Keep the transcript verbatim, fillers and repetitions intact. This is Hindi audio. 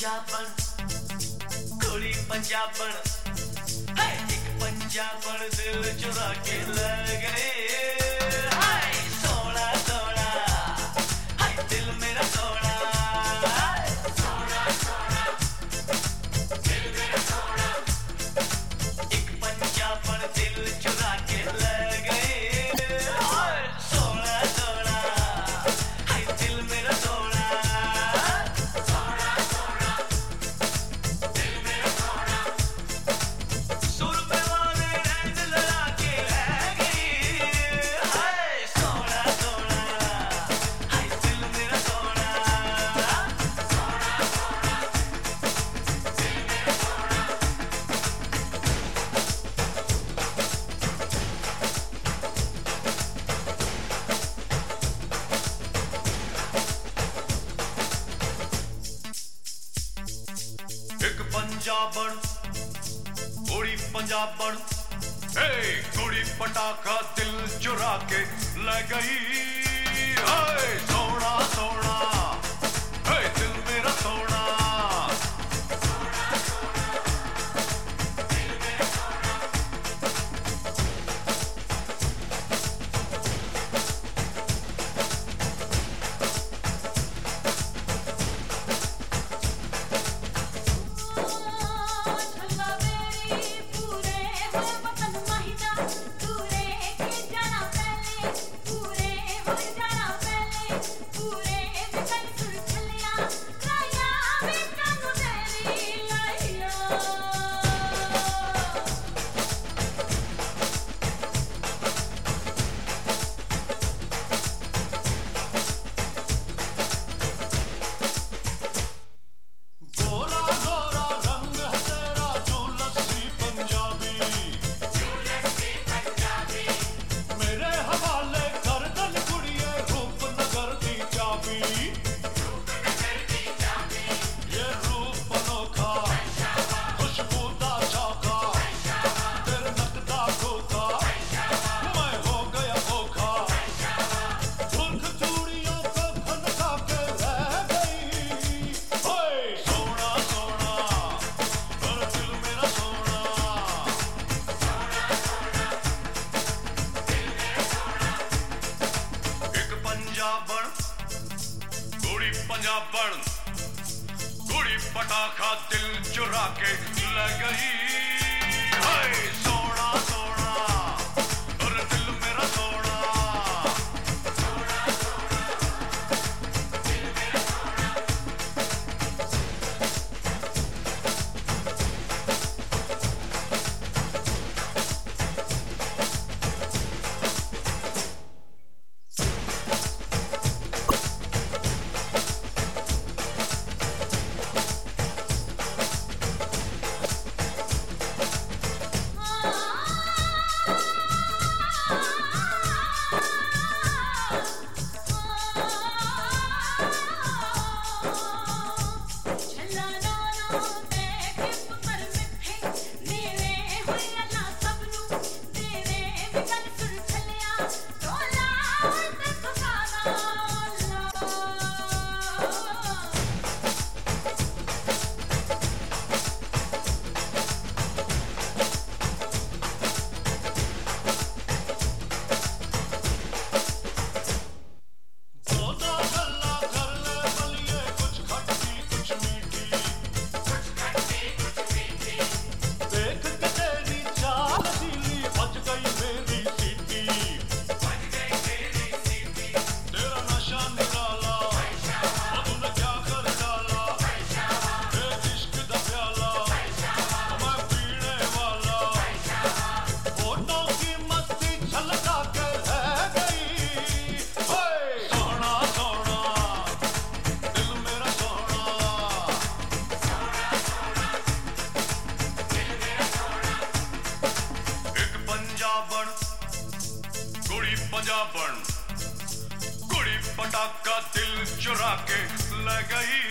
पंजाबन कुड़ी पंजाबन हाय एक पंजाबन दिल चुरा के ले गए हाय सोना सोना हाय दिल मेरा सोना सोना सोना दिल मेरा सोना एक पंजाबन दिल चुरा के ले गए हाय सोना सोना हाय दिल मेरा सोना पंजाबन कुड़ी पंजाबन हे कुड़ी पटाखा दिल चुरा के ले गई हाय सोना सोना हे दिल मेरा सोना पंजाबन कुड़ी पटाखा दिल चुरा के ले गई हाय सोना सोना और दिल मेरा सोना सोना सोना दिल मेरा सोना कुड़ी पंजाबन कुड़ी पटाखा दिल चुरा के ले गई